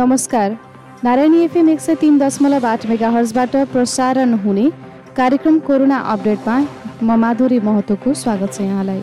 नमस्कार। नारायणी एफएम 103.8 मेगाहर्जबाट प्रसारण हुने कार्यक्रम कोरोना अपडेटमा म माधुरी महतोको स्वागत छ यहाँलाई।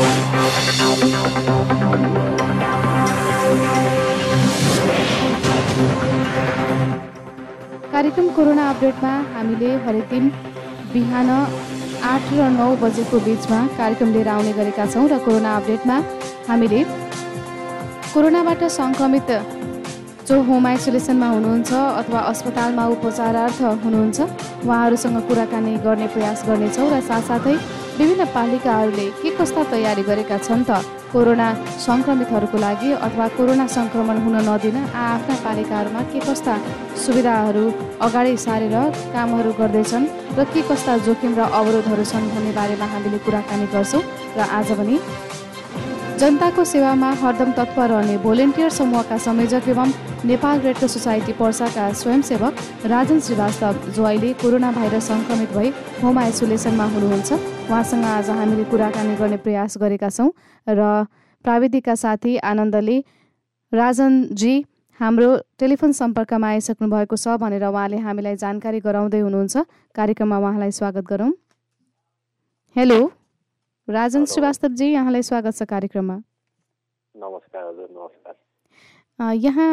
कार्यक्रम कोरोना अपडेटमा हामीले हरेक दिन बिहान 8 र 9 बजेको बिचमा कार्यक्रम लिएर आउने गरेका छौँ र कोरोना अपडेटमा हामीले कोरोनाबाट सङ्क्रमित जो होम आइसोलेसनमा हुनुहुन्छ अथवा अस्पतालमा उपचारार्थ हुनुहुन्छ उहाँहरूसँग कुराकानी गर्ने प्रयास गर्नेछौँ र साथसाथै विभिन्न पालिकाहरूले के कस्ता तयारी गरेका छन् त कोरोना सङ्क्रमितहरूको लागि अथवा कोरोना सङ्क्रमण हुन नदिन आफ्ना पालिकाहरूमा के कस्ता सुविधाहरू अगाडि सारेर कामहरू गर्दैछन् र के कस्ता जोखिम र अवरोधहरू छन् भन्ने बारेमा हामीले कुराकानी गर्छौँ। र आज पनि जनताको सेवामा हरदम तत्पर रहने भोलिन्टियर समूहका संयोजक एवं नेपाल रेड क्रस सोसाइटी पर्साका स्वयंसेवक राजन श्रीवास्तव जो अहिले कोरोना भाइरस सङ्क्रमित भई होम आइसोलेसनमा हुनुहुन्छ उहाँसँग आज हामीले कुराकानी गर्ने प्रयास गरेका छौँ र प्राविधिकका साथी आनन्दले राजनजी हाम्रो टेलिफोन सम्पर्कमा आइसक्नु भएको छ भनेर उहाँले हामीलाई जानकारी गराउँदै हुनुहुन्छ। कार्यक्रममा उहाँलाई स्वागत गरौँ। हेलो राजन श्रीवास्तवजी, यहाँलाई स्वागत छ कार्यक्रममा। नमस्कार हजुर। नमस्कार। यहाँ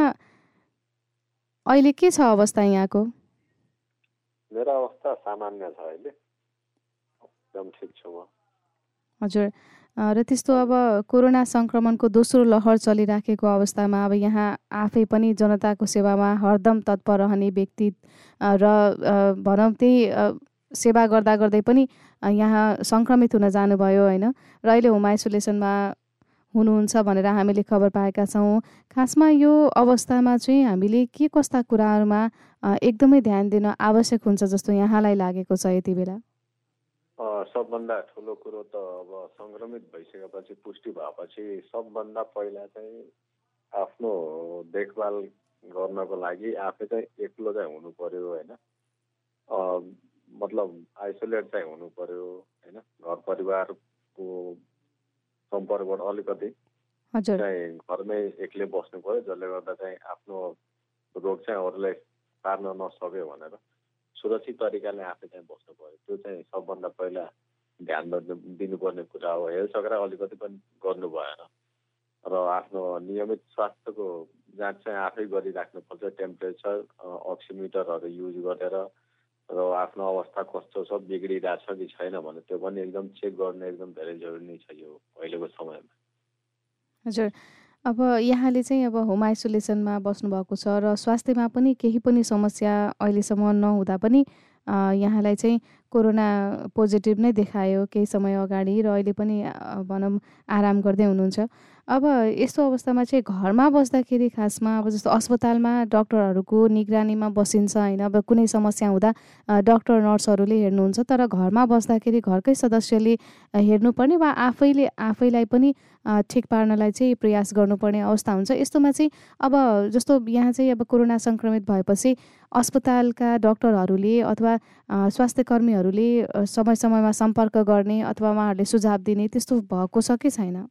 अहिले के छ अवस्था यहाँको? मेरो अवस्था सामान्य छ अहिले, एकदम ठिक छु म। हजुर, र त्यस्तो अब कोरोना सङ्क्रमणको दोस्रो लहर चलिराखेको अवस्थामा अब यहाँ आफै पनि जनताको सेवामा हरदम तत्पर रहने व्यक्ति र भनौँ त्यही सेवा गर्दा गर्दै पनि यहाँ सङ्क्रमित हुन जानुभयो होइन, र अहिले होम आइसोलेसनमा हुनुहुन्छ भनेर हामीले खबर पाएका छौँ। खासमा यो अवस्थामा चाहिँ हामीले के कस्ता कुराहरूमा एकदमै ध्यान दिन आवश्यक हुन्छ जस्तो यहाँलाई लागेको छ यति बेला? सबभन्दा ठुलो कुरो त अब सङ्क्रमित भइसकेपछि पुष्टि भएपछि सबभन्दा पहिला चाहिँ आफ्नो देखभाल गर्नको लागि आफै चाहिँ एक्लो चाहिँ हुनु पर्यो होइन, मतलब आइसोलेट चाहिँ हुनु पर्यो होइन। घर परिवारको सम्पर्कबाट अलिकति चाहिँ घरमै एक्लै बस्नु पर्यो, जसले गर्दा चाहिँ आफ्नो रोग चाहिँ अरूलाई पार्न नसक्यो भनेर सुरक्षित तरिकाले आफै चाहिँ बस्नु पर्यो। त्यो चाहिँ सबभन्दा पहिला ध्यान दिनुपर्ने कुरा हो। हेलचक्रा अलिकति पनि गर्नु भएन र आफ्नो नियमित स्वास्थ्यको जाँच चाहिँ आफै गरिराख्नुपर्छ। टेम्परेचर अक्सिमिटरहरू युज गरेर र आफ्नो अवस्था कस्तो छ, बिग्रिरहेछ कि छैन भने त्यो पनि एकदम चेक गर्ने एकदम धेरै जरुरी नै छ यो अहिलेको समयमा। हजुर, अब यहाँले चाहिँ अब होम आइसोलेसनमा बस्नुभएको छ र स्वास्थ्यमा पनि केही पनि समस्या अहिलेसम्म नहुँदा पनि यहाँलाई चाहिँ कोरोना पोजिटिभ नै देखायो केही समय अगाडि र अहिले पनि भनौँ आराम गर्दै हुनुहुन्छ। अब यस्तो अवस्थामा चाहिँ घरमा बस्दाखेरि खासमा अब जस्तो अस्पतालमा डक्टरहरूको निगरानीमा बसिन्छ होइन, अब कुनै समस्या हुँदा डक्टर नर्सहरूले हेर्नुहुन्छ, तर घरमा बस्दाखेरि घरकै सदस्यले हेर्नुपर्ने वा आफैलाई पनि ठिक पार्नलाई चाहिँ प्रयास गर्नुपर्ने अवस्था हुन्छ। यस्तोमा चाहिँ अब जस्तो यहाँ चाहिँ अब कोरोना सङ्क्रमित भएपछि अस्पतालका डक्टरहरूले अथवा स्वास्थ्य कर्मीहरूले समय समयमा सम्पर्क गर्ने अथवा उहाँहरूले सुझाव दिने त्यस्तो भएको छ कि छैन?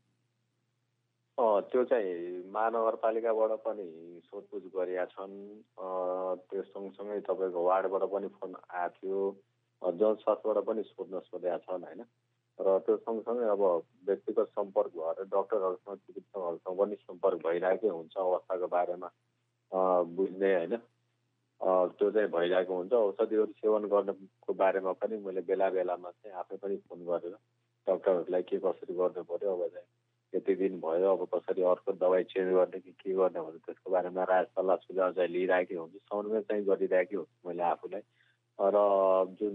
त्यो चाहिँ महानगरपालिकाबाट पनि सोधपुछ गरेका छन्। त्यो सँगसँगै तपाईँको वार्डबाट पनि फोन आएको थियो, जनस्वास्थ्यबाट पनि सोधेका छन् होइन। र त्यो सँगसँगै अब व्यक्तिगत सम्पर्क भएर डक्टरहरूसँग चिकित्सकहरूसँग पनि सम्पर्क भइरहेकै हुन्छ अवस्थाको बारेमा बुझ्ने होइन, त्यो चाहिँ भइरहेको हुन्छ। औषधिहरू सेवन गर्नको बारेमा पनि मैले बेला बेलामा चाहिँ आफै पनि फोन गरेर डक्टरहरूलाई के कसरी गर्नु पर्यो, अब चाहिँ यति दिन भयो अब कसरी अर्को दबाई चेन्ज गर्ने कि के गर्ने भने त्यसको बारेमा राय सल्लाह सुझाव चाहिँ लिइरहेकै हुन्छु, समन्वय चाहिँ गरिरहेकै हुन्छु मैले आफूलाई। र जुन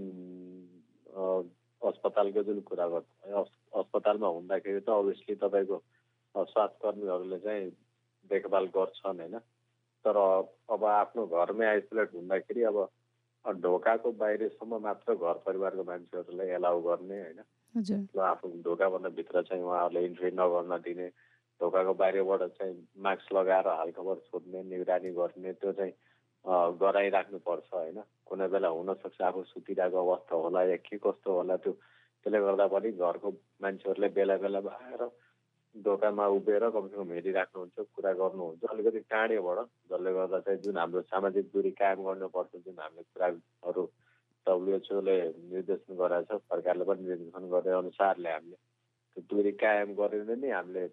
अस्पतालको जुन कुरा गर्छु, अस्पतालमा हुँदाखेरि त अभियसली तपाईँको स्वास्थ्यकर्मीहरूले चाहिँ देखभाल गर्छन् होइन, तर अब आफ्नो घरमै आइसोलेट हुँदाखेरि अब ढोकाको बाहिरसम्म मात्र घर परिवारको मान्छेहरूलाई एलाउ गर्ने होइन, आफू ढोकाभन्दा भित्र चाहिँ उहाँहरूले इन्ट्री नगर्न दिने, ढोकाको बाहिरबाट चाहिँ मास्क लगाएर हालखबर सोध्ने, निगरानी गर्ने, त्यो चाहिँ गराइराख्नुपर्छ होइन। कुनै बेला हुनसक्छ आफू सुतिरहेको अवस्था होला या के कस्तो होला, त्यसले गर्दा पनि घरको मान्छेहरूले बेला बेलामा आएर दोकानमा उभिएर कमसेकम हेरिराख्नुहुन्छ, कुरा गर्नुहुन्छ अलिकति टाढेबाट, जसले गर्दा चाहिँ जुन हाम्रो सामाजिक दूरी कायम गर्नुपर्छ, जुन हामीले कुराहरू WHO ले निर्देशन गराएको छ, सरकारले पनि निर्देशन गरे अनुसारले हामीले त्यो दूरी कायम गरेर नै हामीले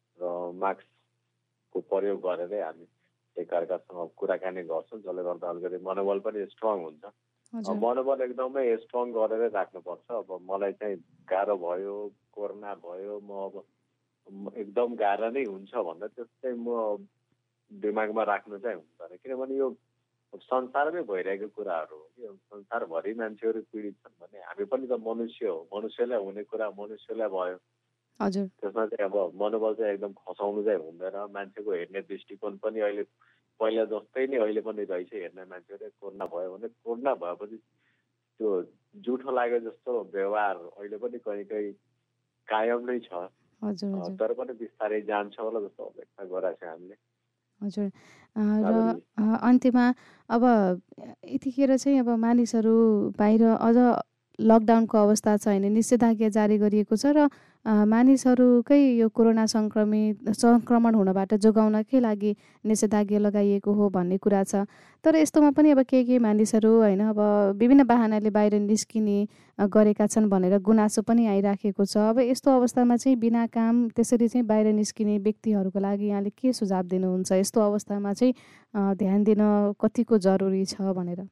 मास्कको प्रयोग गरेरै हामी एकअर्कासँग कुराकानी गर्छौँ, जसले गर्दा अलिकति मनोबल पनि स्ट्रङ हुन्छ। मनोबल एकदमै स्ट्रङ गरेरै राख्नुपर्छ। अब मलाई चाहिँ गाह्रो भयो, कोरोना भयो, म अब एकदम गाह्रो नै हुन्छ भन्दा त्यस्तै म दिमागमा राख्नु चाहिँ हुँदैन, किनभने यो संसारमै भइरहेको कुराहरू हो कि संसारभरि मान्छेहरू पीडित छन् भने हामी पनि त मनुष्य हो, मनुष्यलाई हुने कुरा मनुष्यलाई भयो। हजुर, त्यसमा चाहिँ अब मनोबल चाहिँ एकदम खसाउनु चाहिँ हुँदैन। मान्छेको हेर्ने दृष्टिकोण पनि अहिले पहिला जस्तै नै अहिले पनि रहेछ। हेर्ने मान्छेहरू कोरोना भयो भने कोरोना भएपछि त्यो जुठो लाग्यो जस्तो व्यवहार अहिले पनि कहीँ कहीँ कायम नै छ। तर पनि बिस्तारै जान्छ होला जस्तो अपेक्षा गरेको छ हामीले। हजुर, र अन्त्यमा अब यतिखेर चाहिँ अब मानिसहरू बाहिर अझ लकडाउनको अवस्था छ होइन, निषेधाज्ञा जारी गरिएको छ र मानिसहरूकै यो कोरोना सङ्क्रमण हुनबाट जोगाउनकै लागि निषेधाज्ञा लगाइएको हो भन्ने कुरा छ। तर यस्तोमा पनि अब केही मानिसहरू होइन अब विभिन्न बाहनाले बाहिर निस्किने गरेका छन् भनेर गुनासो पनि आइराखेको छ। अब यस्तो अवस्थामा चाहिँ बिना काम त्यसरी चाहिँ बाहिर निस्किने व्यक्तिहरूको लागि यहाँले के सुझाव दिनुहुन्छ? यस्तो अवस्थामा चाहिँ ध्यान दिन कतिको जरुरी छ भनेर?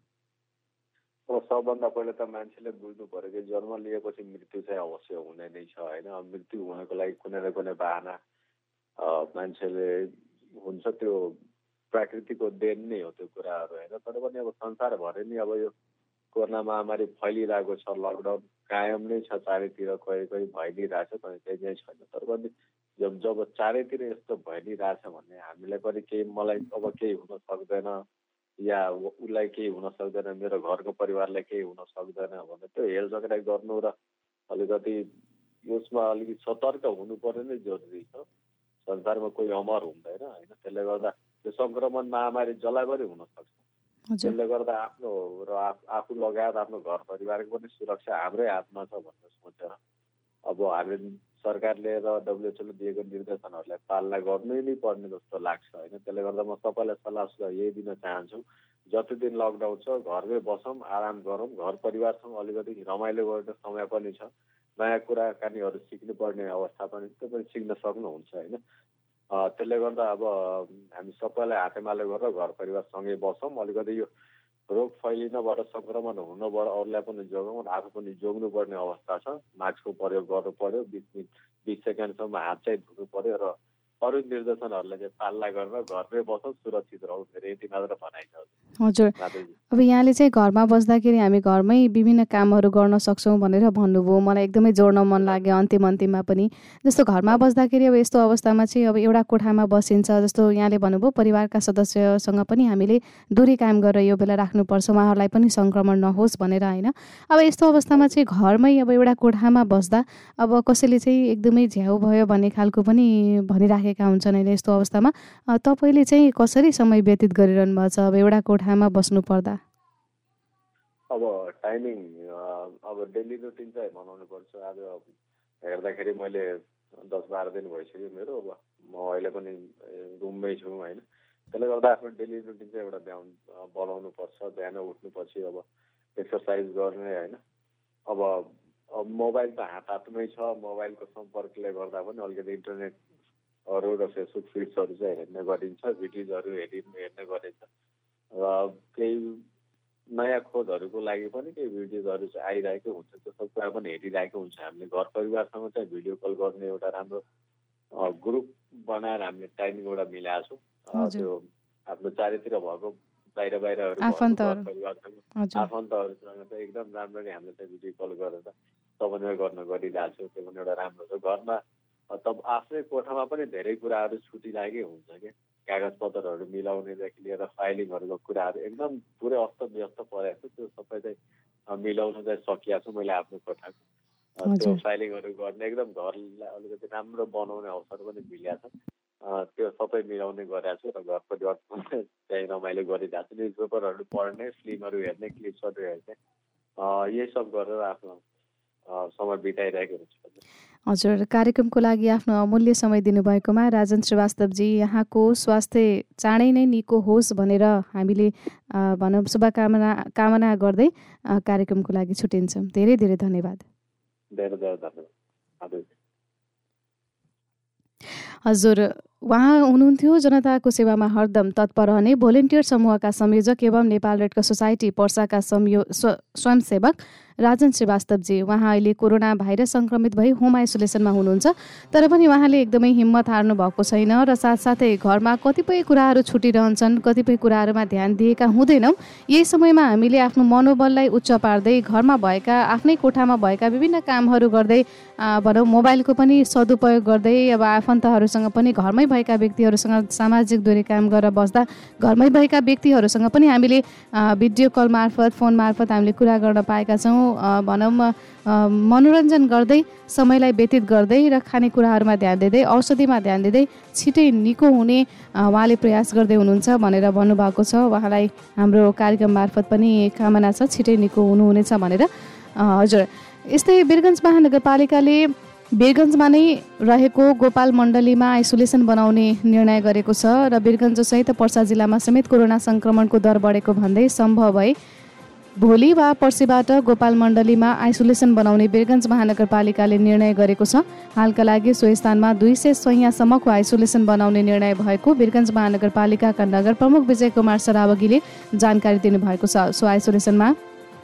सबभन्दा पहिला त मान्छेले बुझ्नु पर्यो कि जन्म लिएपछि मृत्यु चाहिँ अवश्य हुने नै छ होइन। मृत्यु हुनको लागि कुनै न कुनै बाहना मान्छेले हुन्छ, त्यो प्रकृतिको देन नै हो त्यो कुराहरू होइन। तर पनि अब संसारभरि नै अब यो कोरोना महामारी फैलिरहेको छ, लकडाउन कायम नै छ, चारैतिर कहीँ कहीँ भइ नै रहेछ, कहीँ कहीँ चाहिँ छैन। तर पनि जब चारैतिर यस्तो भइ नै रहेछ भने हामीलाई पनि केही, मलाई अब केही हुन सक्दैन या उसलाई केही हुन सक्दैन, मेरो घरको परिवारलाई केही हुन सक्दैन भने त्यो हेलचक्राइ गर्नु र अलिकति यसमा अलिकति सतर्क हुनुपर्ने नै जरुरी छ। संसारमा कोही अमर हुँदैन होइन। त्यसले गर्दा त्यो सङ्क्रमण महामारी जसलाई पनि हुनसक्छ। त्यसले गर्दा आफ्नो र आफू लगायत आफ्नो घर परिवारको पनि सुरक्षा हाम्रै हातमा छ भनेर सोचेर अब हामी सरकारले र WHO ले दिएको निर्देशनहरूलाई पालना गर्नै नै पर्ने जस्तो लाग्छ होइन। त्यसले गर्दा म सबैलाई सल्लाह सुझाव यही दिन चाहन्छु, जति दिन लकडाउन छ घरमै बसौँ, आराम गरौँ, घर परिवारसँग अलिकति रमाइलो गर्ने समय पनि छ, नयाँ कुराकानीहरू सिक्नुपर्ने अवस्था पनि त्यो पनि सिक्न सक्नुहुन्छ होइन। त्यसले गर्दा अब हामी सबैलाई हातेमालो गरेर घर परिवारसँगै बसौँ, अलिकति यो रोग फैलिनबाट, सङ्क्रमण हुनबाट अरूलाई पनि जोगाउँ, आफू पनि जोग्नुपर्ने अवस्था छ। मास्कको प्रयोग गर्नु पर्यो, 20 सेकेन्डसम्म हात चाहिँ धुनु पर्यो र अरू निर्देशनहरूलाई चाहिँ पालना गरेर घरमै बसौँ, सुरक्षित रहौँ, मेरो यति मात्र भनाइ छ। हजुर, अब यहाँले चाहिँ घरमा बस्दाखेरि हामी घरमै विभिन्न कामहरू गर्न सक्छौँ भनेर भन्नुभयो, मलाई एकदमै जोड्न मन लाग्यो अन्तिममा पनि। जस्तो घरमा बस्दाखेरि अब यस्तो अवस्थामा चाहिँ अब एउटा कोठामा बसिन्छ, जस्तो यहाँले भन्नुभयो परिवारका सदस्यसँग पनि हामीले दूरी कायम गरेर यो बेला राख्नुपर्छ, उहाँहरूलाई पनि सङ्क्रमण नहोस् भनेर होइन। अब यस्तो अवस्थामा चाहिँ घरमै अब एउटा कोठामा बस्दा अब कसैले चाहिँ एकदमै झ्याउ भयो भन्ने खालको पनि भनिराखेका हुन्छन् होइन। यस्तो अवस्थामा तपाईँले चाहिँ कसरी समय व्यतीत गरिरहनु भएको छ अब एउटा कोठामा बस्नु पर्दा? अब टाइमिङ अब डेली रुटिन चाहिँ बनाउनु पर्छ। आज हेर्दाखेरि मैले 10-12 दिन भइसक्यो मेरो, अब म अहिले पनि रुममै छु होइन। त्यसले गर्दा आफ्नो डेली रुटिन चाहिँ एउटा बनाउनु पर्छ। बिहान उठ्नुपछि अब एक्सर्साइज गर्ने होइन। अब मोबाइल त हातमै छ, मोबाइलको सम्पर्कले गर्दा पनि अलिकति इन्टरनेटहरू र फेसबुक फिड्सहरू चाहिँ हेर्ने गरिन्छ, भिडियोजहरू हेर्ने गरिन्छ र केही नयाँ खोजहरूको लागि पनि केही भिडियोजहरू चाहिँ आइरहेको हुन्छ, त्यो सब कुरा पनि हेरिरहेको हुन्छ। हामीले घर परिवारसँग चाहिँ भिडियो कल गर्ने एउटा राम्रो ग्रुप बनाएर हामीले टाइमिङ एउटा मिलाएको छौँ। त्यो आफ्नो चारैतिर भएको बाहिरहरू आफन्तहरूसँग चाहिँ एकदम राम्ररी हामीले चाहिँ भिडियो कल गरेर समन्वय गर्न गरिरहेको छौँ। त्यो पनि एउटा राम्रो छ। घरमा तब आफ्नै कोठामा पनि धेरै कुराहरू छुटिरहेकै हुन्छ कि, कागजपत्रहरू मिलाउनेदेखि लिएर फाइलिङहरूको कुराहरू एकदम पुरै अस्तव्यस्त परेको छ। त्यो सबै चाहिँ मिलाउन चाहिँ सकिएको छु मैले आफ्नो कोठाको। त्यो फाइलिङहरू गर्ने एकदम घरलाई अलिकति राम्रो बनाउने अवसर पनि मिलेको छ। त्यो सबै मिलाउने गरेको छु र घर परिवार चाहिँ रमाइलो गरिरहेको छु। न्युजपेपरहरू पढ्ने, फिल्महरू हेर्ने, क्लिप्सहरू हेर्ने, यही सब गरेर आफ्नो समय बिताइरहेको हुन्छ। हजुर, कार्यक्रमको लागि आफ्नो अमूल्य समय दिनुभएकोमा राजन श्रीवास्तवजी, यहाँको स्वास्थ्य चाँडै नै निको होस् भनेर हामीले भनौँ कामना गर्दै कार्यक्रमको लागि छुट्टिन्छौँ। धेरै धेरै धन्यवाद। धेरै धेरै धन्यवाद। हजुर, उहाँ हुनुहुन्थ्यो जनताको सेवामा हरदम तत्पर रहने भोलिन्टियर समूहका संयोजक एवं नेपाल रेड क्रस सोसाइटी पर्साका स्वयंसेवक राजन श्रीवास्तवजी। उहाँ अहिले कोरोना भाइरस सङ्क्रमित भई होम आइसोलेसनमा हुनुहुन्छ, तर पनि उहाँले एकदमै हिम्मत हार्नु भएको छैन र साथसाथै घरमा कतिपय कुराहरू छुटिरहन्छन्, कतिपय कुराहरूमा ध्यान दिएका हुँदैनौँ। यही समयमा हामीले आफ्नो मनोबललाई उच्च पार्दै घरमा भएका आफ्नै कोठामा भएका विभिन्न कामहरू गर्दै भनौँ मोबाइलको पनि सदुपयोग गर्दै अब आफन्तहरूसँग पनि घरमै भएका व्यक्तिहरूसँग सामाजिक दूरी कायम गरेर बस्दा घरमै भएका व्यक्तिहरूसँग पनि हामीले भिडियो कल मार्फत फोन मार्फत हामीले कुरा गर्न पाएका छौँ। भनौँ मनोरञ्जन गर्दै समयलाई व्यतीत गर्दै र खानेकुराहरूमा ध्यान दिँदै औषधिमा ध्यान दिँदै छिटै निको हुने उहाँले प्रयास गर्दै हुनुहुन्छ भनेर भन्नुभएको छ। उहाँलाई हाम्रो कार्यक्रम मार्फत पनि कामना छ छिटै निको हुनुहुनेछ भनेर। हजुर, यस्तै वीरगञ्ज महानगरपालिकाले वीरगञ्जमा नै रहेको गोपाल मण्डलीमा आइसोलेसन बनाउने निर्णय गरेको छ र वीरगञ्जसहित पर्सा जिल्लामा समेत कोरोना सङ्क्रमणको दर बढेको भन्दै सम्भव भए भोलि वा पर्सिबाट गोपाल मण्डलीमा आइसोलेसन बनाउने वीरगञ्ज महानगरपालिकाले निर्णय गरेको छ। हालका लागि सो स्थानमा 200 शय्यासम्मको आइसोलेसन बनाउने निर्णय भएको वीरगञ्ज महानगरपालिकाका नगर प्रमुख विजय कुमार सरावगीले जानकारी दिनुभएको छ। सो आइसोलेसनमा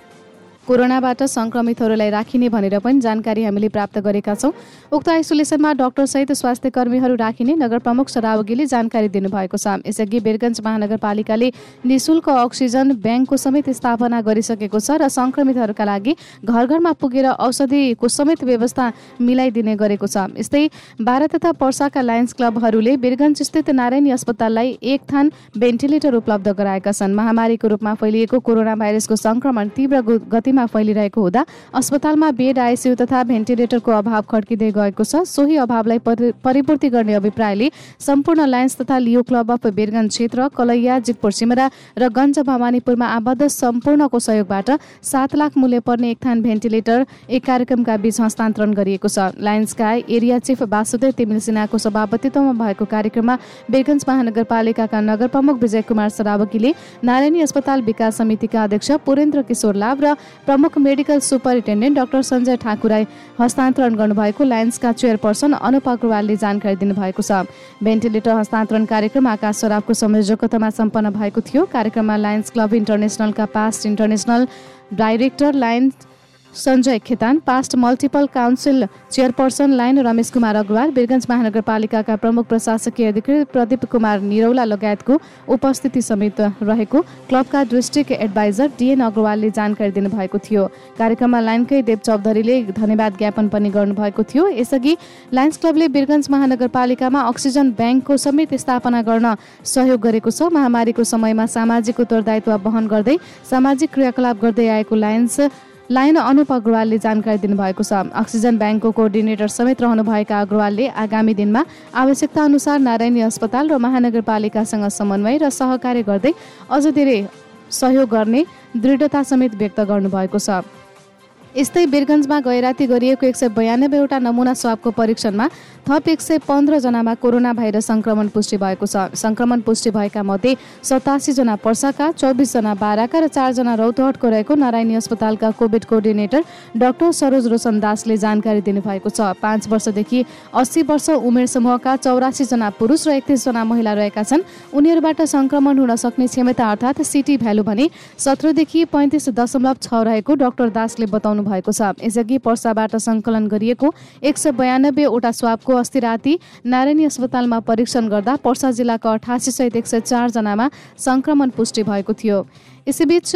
कोरोनाबाट सङ्क्रमितहरूलाई राखिने भनेर पनि जानकारी हामीले प्राप्त गरेका छौँ। उक्त आइसोलेसनमा डाक्टरसहित स्वास्थ्य कर्मीहरू राखिने नगर प्रमुख सरावगीले जानकारी दिनुभएको छ। यसअघि वीरगञ्ज महानगरपालिकाले निःशुल्क अक्सिजन ब्याङ्कको समेत स्थापना गरिसकेको छ र सङ्क्रमितहरूका लागि घर घरमा पुगेर औषधिको समेत व्यवस्था मिलाइदिने गरेको छ। यस्तै 12 तथा पर्साका लायन्स क्लबहरूले वीरगञ्ज स्थित नारायणी अस्पताललाई एक थान भेन्टिलेटर उपलब्ध गराएका छन्। महामारीको रूपमा फैलिएको कोरोना भाइरसको सङ्क्रमण तीव्र गतिमा फैलिरहेको हुँदा अस्पतालमा बेड, आइसियु तथा भेन्टिलेटरको अभाव खड्किँदै गएको छ। सोही अभावलाई परिपूर्ति गर्ने अभिप्रायले सम्पूर्ण लायन्स तथा लियो क्लब अफ वीरगञ्ज क्षेत्र, कलैया, जितपुर सिमरा र गञ्ज भवानीपुरमा आबद्ध सम्पूर्णको सहयोगबाट 7 लाख मूल्य पर्ने एक थान भेन्टिलेटर एक कार्यक्रमका बीच हस्तान्तरण गरिएको छ। लायन्सका एरिया चिफ वासुदेव तिमिल सिन्हाको सभापतित्वमा भएको कार्यक्रममा वीरगञ्ज महानगरपालिकाका नगर प्रमुख विजय कुमार सरावगीले नारायणी अस्पताल विकास समितिका अध्यक्ष पुरेन्द्र किशोर लाभ र प्रमुख मेडिकल सुपरिन्टेन्डेन्ट डाक्टर सञ्जय ठाकुरलाई हस्तान्तरण गर्नुभएको लायन्सका चेयरपर्सन अनुप अग्रवालले जानकारी दिनुभएको छ। भेन्टिलेटर हस्तान्तरण कार्यक्रम आकाश सराफको संयोजकतामा सम्पन्न भएको थियो। कार्यक्रममा लायन्स क्लब इन्टरनेसनलका past international director Lions Sanjay Khetan, past multiple council chairperson Lion Ramesh Kumar Agrawal, Birgunj महानगरपालिकाका प्रमुख प्रशासकीय अधिकृत प्रदीप कुमार निरौला लगायतको उपस्थिति समेत रहेको क्लबका डिस्ट्रिक्ट एडभाइजर डिएन अग्रवालले जानकारी दिनुभएको थियो। कार्यक्रममा लाइनकै देव चौधरीले धन्यवाद ज्ञापन पनि गर्नुभएको थियो। यसअघि लायन्स क्लबले वीरगञ्ज महानगरपालिकामा अक्सिजन ब्याङ्कको समेत स्थापना गर्न सहयोग गरेको छ। महामारीको समयमा सामाजिक उत्तरदायित्व वहन गर्दै सामाजिक क्रियाकलाप गर्दै आएको लाइन अनुप अग्रवालले जानकारी दिनुभएको छ। अक्सिजन ब्याङ्कको कोअर्डिनेटर समेत रहनुभएका अग्रवालले आगामी दिनमा आवश्यकता अनुसार नारायणी अस्पताल र महानगरपालिकासँग समन्वय र सहकार्य गर्दै अझ धेरै सहयोग गर्ने दृढता समेत व्यक्त गर्नुभएको छ। यस्तै वीरगञ्जमा गैराती गरिएको 192 वटा नमुना स्वाबको परीक्षणमा थप 115 जनामा कोरोना भाइरस सङ्क्रमण पुष्टि भएको छ। सङ्क्रमण पुष्टि भएका मध्ये 87 जना पर्साका, 24 जना बाराका र 4 जना रौतहटको रहेको नारायणी अस्पतालका covid coordinator doctor Saroj Roshan दासले जानकारी दिनुभएको छ। 5 वर्षदेखि 80 वर्ष उमेर समूहका 84 जना पुरुष र 31 जना महिला रहेका छन्। उनीहरूबाट सङ्क्रमण हुन सक्ने क्षमता अर्थात् सिटी भ्यालु भने 17 देखि 35.6 रहेको डाक्टर दासले बताउनु भएको छ। यसअघि पर्साबाट सङ्कलन गरिएको 192 वटा स्वाबको अस्ति राति नारायणी अस्पतालमा परीक्षण गर्दा पर्सा जिल्लाका 88 सहित 104 जनामा सङ्क्रमण पुष्टि भएको थियो। यसैबीच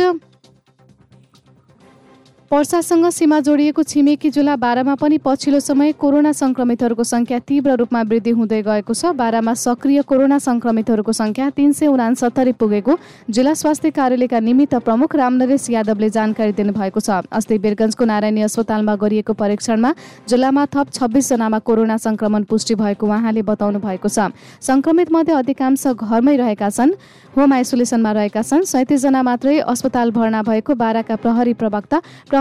पर्सासँग सीमा जोडिएको छिमेकी जिल्ला बारामा पनि पछिल्लो समय कोरोना सङ्क्रमितहरूको सङ्ख्या तीव्र रूपमा वृद्धि हुँदै गएको छ। बारामा सक्रिय कोरोना सङ्क्रमितहरूको सङ्ख्या 369 पुगेको जिल्ला स्वास्थ्य कार्यालयका निमित्त प्रमुख रामनरेश यादवले जानकारी दिनुभएको छ। अस्ति वीरगञ्जको नारायणी अस्पतालमा गरिएको परीक्षणमा जिल्लामा थप 26 जनामा कोरोना सङ्क्रमण पुष्टि भएको उहाँले बताउनु भएको छ। सङ्क्रमित मध्ये अधिकांश घरमै रहेका छन्, होम आइसोलेसनमा रहेका छन्। 37 जना मात्रै अस्पताल भर्ना भएको बाराका प्रहरी प्रवक्ता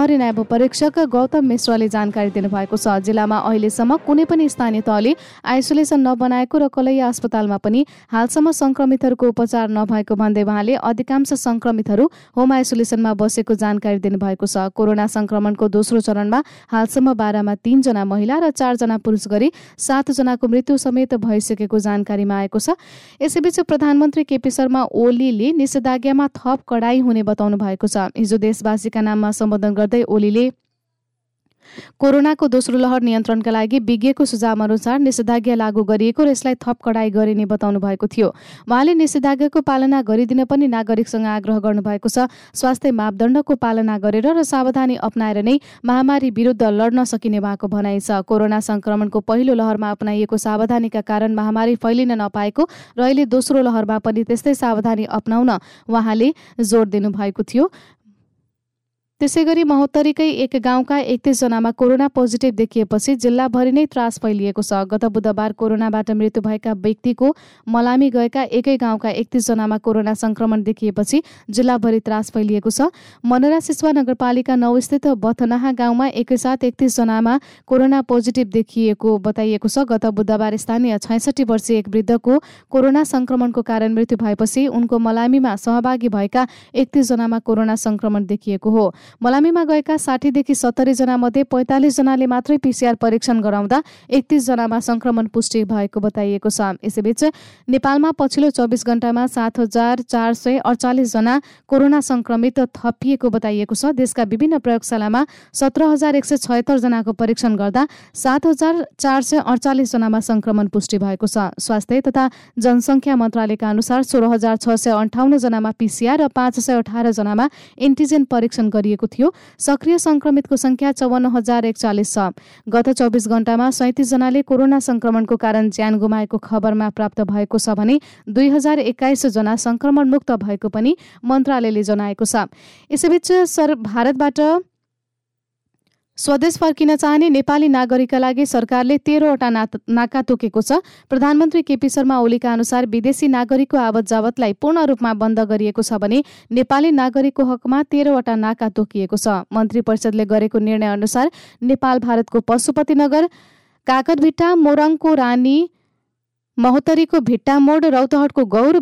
प्रहरी नायब परीक्षक गौतम मिश्रले जानकारी दिनुभएको छ। जिल्लामा अहिलेसम्म कुनै पनि स्थानीय तहले आइसोलेसन नबनाएको र कलैया अस्पतालमा पनि हालसम्म संक्रमितहरूको उपचार नभएको भन्दै उहाँले अधिकांश संक्रमितहरू होम आइसोलेसनमा बसेको जानकारी दिनुभएको छ। कोरोना संक्रमणको दोस्रो चरणमा हालसम्म 12 मा 3 जना महिला र 4 जना पुरुष गरी 7 जनाको मृत्यु समेत भइसकेको जानकारीमा आएको छ। यसैबीच प्रधानमन्त्री केपी शर्मा ओलीले निषेधाज्ञामा थप कडाई हुने बताउनु भएको छ। हिजो देशवासीका नाममा सम्बोधन गर्दै ओलीले कोरोनाको दोस्रो लहर नियन्त्रणका लागि विज्ञको सुझाव अनुसार निषेधाज्ञा लागू गरिएको र यसलाई थप कडाई गरिने बताउनु भएको थियो। उहाँले निषेधाज्ञाको पालना गरिदिन पनि नागरिकसँग आग्रह गर्नुभएको छ। स्वास्थ्य मापदण्डको पालना गरेर र सावधानी अपनाएर नै महामारी विरुद्ध लड्न सकिने भएको भनाइ छ। कोरोना संक्रमणको पहिलो लहरमा अपनाइएको सावधानीका कारण महामारी फैलिन नपाएको र अहिले दोस्रो लहरमा पनि त्यस्तै सावधानी अपनाउन उहाँले जोड दिनुभएको थियो। त्यसैगरी महोत्तरीकै एक गाउँका 31 जनामा कोरोना पोजिटिभ देखिएपछि जिल्लाभरि नै त्रास फैलिएको छ। गत बुधबार कोरोनाबाट मृत्यु भएका व्यक्तिको मलामी गएका एकै गाउँका 31 जनामा कोरोना संक्रमण देखिएपछि जिल्लाभरि त्रास फैलिएको छ। मनरा सिसवा नगरपालिका 9 स्थित बथनाहा गाउँमा एकैसाथ 31 जनामा कोरोना पोजिटिभ देखिएको बताइएको छ। गत बुधबार स्थानीय 66 वर्षीय एक वृद्धको कोरोना संक्रमणको कारण मृत्यु भएपछि उनको मलामीमा सहभागी भएका 31 जनामा कोरोना संक्रमण देखिएको हो। मलामीमा गएका 60 देखि 70 जना मध्ये 45 जनाले मात्रै पीसीआर परीक्षण गराउँदा 31 जनामा संक्रमण पुष्टि भएको बताइएको छ। यसैबीच नेपालमा पछिल्लो 24 घण्टामा 7448 जना कोरोना संक्रमित थपिएको बताइएको छ। देशका विभिन्न प्रयोगशालामा 17176 जनाको परीक्षण गर्दा 7448 जनामा संक्रमण पुष्टि भएको छ। स्वास्थ्य तथा जनसंख्या मन्त्रालयका अनुसार 16658 जनामा पीसीआर र 518 जनामा एन्टिजेन परीक्षण गरिएको थियो। सक्रिय संक्रमितको संख्या 54041 छ। गत 24 घण्टामा 37 जनाले कोरोना संक्रमणको कारण ज्यान गुमाएको खबरमा प्राप्त भएको छ भने 2021 जना संक्रमण मुक्त भएको पनि मन्त्रालयले जनाएको छ। यसैबीच भारतबाट स्वदेश फर्किन चाहने नेपाली नागरिकका लागि सरकारले 13वटा नाका तोकेको छ। प्रधानमन्त्री केपी शर्मा ओलीका अनुसार विदेशी नागरिकको आवत जावतलाई पूर्ण रूपमा बन्द गरिएको छ भने नेपाली नागरिकको हकमा 13वटा नाका तोकिएको छ। मन्त्री परिषदले गरेको निर्णय अनुसार नेपाल भारतको पशुपतिनगर, काकरभिट्टा, मोरङको रानी, महोत्तरीको भिट्टा मोड, रौतहटको गौर,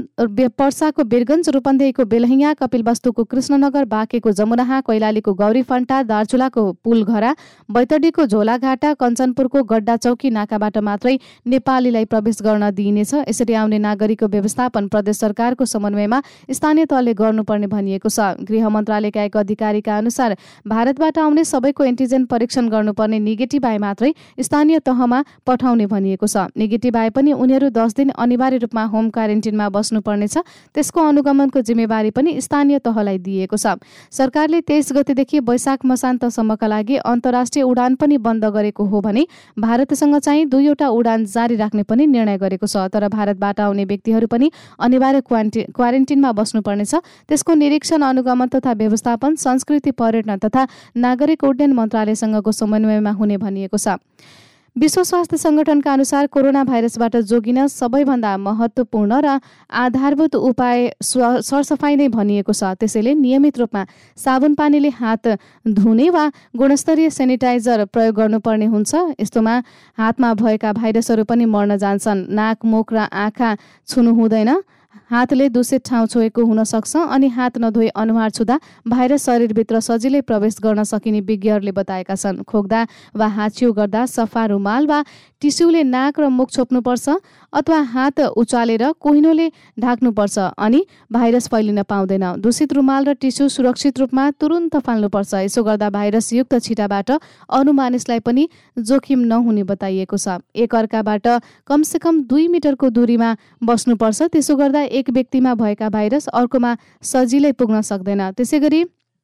पर्साको बिरगञ्ज, रूपन्देहीको बेलहिया, कपिलवस्तुको कृष्णनगर, बाँकेको जमुनाहा, कैलालीको गौरी फन्टा, दार्चुलाको पुलघरा, बैतडीको झोलाघाटा, कञ्चनपुरको गड्डा चौकी नाकाबाट मात्रै नेपालीलाई प्रवेश गर्न दिइनेछ। यसरी आउने नागरिकको व्यवस्थापन प्रदेश सरकारको समन्वयमा स्थानीय तहले गर्नुपर्ने भनिएको छ। गृह मन्त्रालयका एक अधिकारीका अनुसार भारतबाट आउने सबैको एन्टिजेन परीक्षण गर्नुपर्ने नेगेटिभ आए मात्रै स्थानीय तहमा पठाउने भनिएको छ। नेगेटिभ आए पनि उनीहरू 10 दिन अनिवार्य रूपमा होम क्वारेन्टिनमा बस्नुपर्नेछ। त्यसको अनुगमनको जिम्मेवारी पनि स्थानीय तहलाई दिएको छ। सरकारले 23 गतेदेखि वैशाख मसान्तसम्मका लागि अन्तर्राष्ट्रिय उडान पनि बन्द गरेको हो भने भारतसँग चाहिँ 2वटा उडान जारी राख्ने पनि निर्णय गरेको छ। तर भारतबाट आउने व्यक्तिहरू पनि अनिवार्य क्वारेन्टिनमा बस्नुपर्नेछ। त्यसको निरीक्षण, अनुगमन तथा व्यवस्थापन संस्कृति, पर्यटन तथा नागरिक उड्डयन मन्त्रालयसँगको समन्वयमा हुने भनिएको छ। विश्व स्वास्थ्य संगठनका अनुसार कोरोना भाइरसबाट जोगिन सबैभन्दा महत्त्वपूर्ण र आधारभूत उपाय सरसफाइ नै भनिएको छ। त्यसैले नियमित रूपमा साबुन पानीले हात धुने वा गुणस्तरीय सेनिटाइजर प्रयोग गर्नुपर्ने हुन्छ। यस्तोमा हातमा भएका भाइरसहरू पनि मर्न जान्छन्। नाक, मुख र आँखा छुनु हुँदैन। हातले दूषित ठाउँ छोएको हुन सक्छ अनि हात नधोई अनुहार छुँदा भाइरस शरीरभित्र सजिलै प्रवेश गर्न सकिने विज्ञहरूले बताएका छन्। खोक्दा वा हाछिउ गर्दा सफा रुमाल वा टिस्युले नाक र मुख छोप्नुपर्छ अथवा हात उचालेर कोहिनोले ढाक्नुपर्छ अनि भाइरस फैलिन पाउँदैन। दूषित रुमाल र टिस्यु सुरक्षित रूपमा तुरुन्त फाल्नुपर्छ। यसो गर्दा भाइरसयुक्त छिटाबाट अरू मानिसलाई पनि जोखिम नहुने बताइएको छ। एक अर्काबाट कमसेकम 2 मिटरको दूरीमा बस्नुपर्छ। त्यसो गर्दा एक व्यक्तिमा भएका भाइरस अर्कोमा सजिलै पुग्न सक्दैन। त्यसैगरी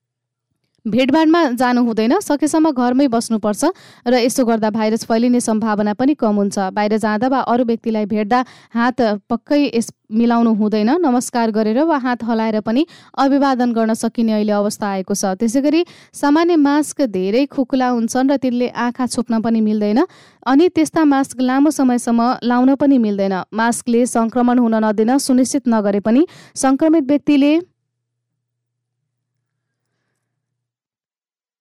भिडभाडमा जानु हुँदैन। सकेसम्म घरमै बस्नुपर्छ र यसो गर्दा भाइरस फैलिने सम्भावना पनि कम हुन्छ। बाहिर जाँदा वा अरू व्यक्तिलाई भेट्दा हात पक्कै मिलाउनु हुँदैन। नमस्कार गरेर वा हात हलाएर पनि अभिवादन गर्न सकिने अहिले अवस्था आएको छ। त्यसैगरी सामान्य मास्क धेरै खुकुला हुन्छन् र तिनले आँखा छोप्न पनि मिल्दैन अनि त्यस्ता मास्क लामो समयसम्म लाउन पनि मिल्दैन। मास्कले संक्रमण हुन नदिन सुनिश्चित नगरे पनि संक्रमित व्यक्तिले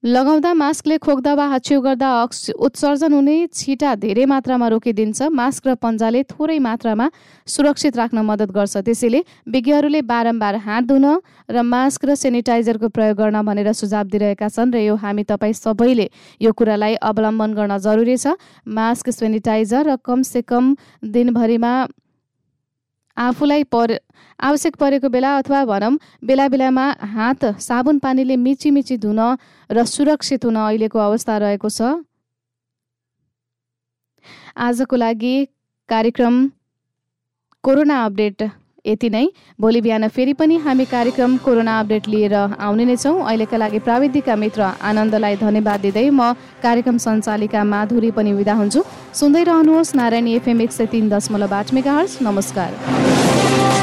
लगाउँदा मास्कले खोक्दा वा हाच्छिउ गर्दा उत्सर्जन हुने छिटा धेरै मात्रामा रोकिदिन्छ। मास्क र पन्जाले थोरै मात्रामा सुरक्षित राख्न मद्दत गर्छ। त्यसैले विज्ञहरूले बारम्बार हात धुन र मास्क र सेनिटाइजरको प्रयोग गर्न भनेर सुझाव दिइरहेका छन् र यो हामी तपाईँ सबैले यो कुरालाई अवलम्बन गर्न जरुरी छ। मास्क, सेनिटाइजर र कमसेकम दिनभरिमा आफूलाई आवश्यक परेको बेला अथवा भनौँ बेला बेलामा हात साबुन पानीले मिची धुन र सुरक्षित हुन अहिलेको अवस्था रहेको छ। आजको लागि कार्यक्रम कोरोना अपडेट यति नै। भोलि बिहान फेरि पनि हामी कार्यक्रम कोरोना अपडेट लिएर आउने नै छौँ। अहिलेका लागि प्राविधिकका मित्र आनन्दलाई धन्यवाद दिँदै म कार्यक्रम सञ्चालिका माधुरी पनि बिदा हुन्छु। सुन्दै रहनुहोस् नारायणी FM 103.8 मेगाहर्ज। नमस्कार।